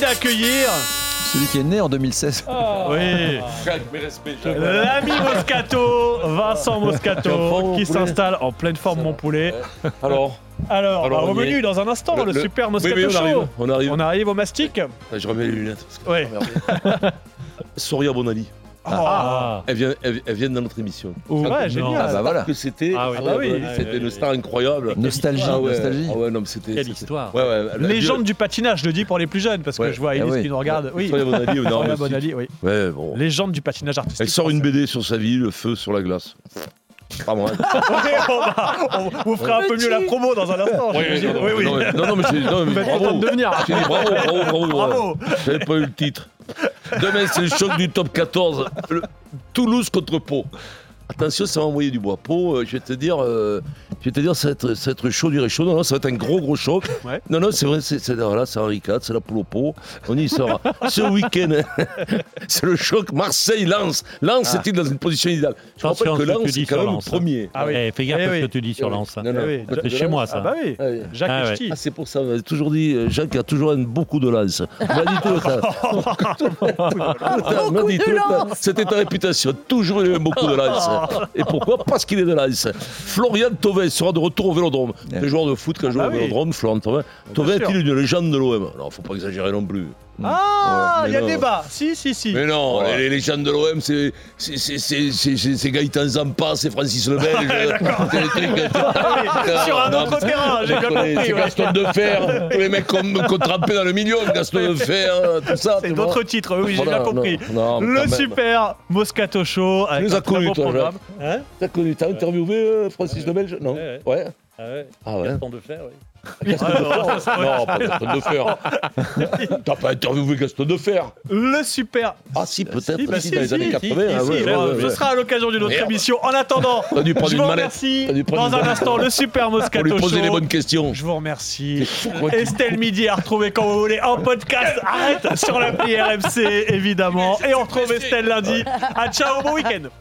d'accueillir... Celui qui est né en 2016. Oui. Mes respects. L'ami Moscato, Vincent Moscato, qui s'installe en pleine forme, mon poulet. Alors, Alors, on au y menu est. dans un instant, le super Moscato oui, Show. on arrive. On arrive au mastic. Je remets les lunettes. Parce que Ouais. Soria Bonali. Ah. Elle vient dans notre émission. Ouais, génial. Ah bah voilà. Que c'était. Ah oui. Ah bah oui. Bonali, c'était une star incroyable. Nostalgie, Ah ouais. nostalgie. Ah ouais, non, mais c'était. Quelle c'était- histoire. Ouais, ouais. Légende du patinage, je le dis pour les plus jeunes, parce que Ouais. je vois Ah Elise oui. qui nous regarde. Oui, Soria Bonali, non, Soria mais Bonali, oui. Ouais, bon. Légende du patinage artistique. Elle sort une français. BD sur sa vie, Le feu sur la glace. Pas moi. on vous fera un peu mieux la promo dans un instant. j'imagine. Oui. Non, mais Vous êtes content de devenir. J'ai dit bravo. Bravo. J'avais pas eu le titre. Demain, c'est le choc du top 14. Toulouse contre Pau. Attention, ça va envoyer du bois. Pau, je vais te dire, ça va être chaud, du chaud. Non, ça va être un gros choc. Ouais. Non, c'est vrai, voilà, c'est Henri IV, c'est la poule au pot. On y sera. Ce week-end, c'est le choc Marseille-Lens. Lens est-il dans une position idéale? Je Attention rappelle que à ce que Lens tu dis est quand sur même Lens. premier. Ah oui. Fais gaffe Eh à ce oui. que tu dis sur Oui. Lens. Non, non. Oui. C'est chez moi, ça. Ah bah oui. Ah oui. Jacques Ah ouais. Ch'ti. Ah, c'est pour ça, on a toujours dit, Jacques a toujours beaucoup de Lens. On m'a dit tout le temps. Beaucoup de Lens. C'était ta réputation, toujours eu beaucoup de Lens. Et pourquoi? Parce qu'il est de Lens. Florian Thauvin sera de retour au Vélodrome. Les joueurs de foot qui joue bah au oui. Vélodrome, Florian Thauvin. Thauvin sûr. est-il une légende de l'OM? Alors, faut pas exagérer non plus. Ah, Ouais, il y a mais non. débat. Si. Mais non, Ouais. les légendes de l'OM, c'est Gaëtan Zampa, c'est Francis Le Belge. C'est les trucs- Sur un Non, autre terrain, j'ai bien compris. C'est ouais. Gaston Defer, tous les mecs qu'on trempait dans le million, Gaston Defer, tout ça. C'est tu vois. d'autres titres, oui, j'ai Voilà, bien compris. non, Le quand même. super Moscato Show avec les as un très connus, beau toi, programme. Hein T'as interviewé Francis Le Belge? Non. Ouais. Ouais. Ah ouais. Gaston Defer, oui. Gaston Defer. Non, pas Gaston Defer. T'as pas interviewé Gaston Defer? Le super. Ah si, peut-être. Si, bah si, si, dans les si, années si, 80. si, ah ouais, si, ouais, ouais, ce ouais. sera à l'occasion d'une autre Merde. émission. En attendant, T'as dû prendre je une vous mallette. remercie. T'as dû prendre Dans une un mallette. instant, le super Pour Moscato lui poser Show. les bonnes questions. Je vous remercie. Pourquoi tu- Estelle Midi à retrouver quand vous voulez en podcast. Arrête sur l'appli RMC évidemment. Et on retrouve Estelle lundi. À ciao, bon week-end.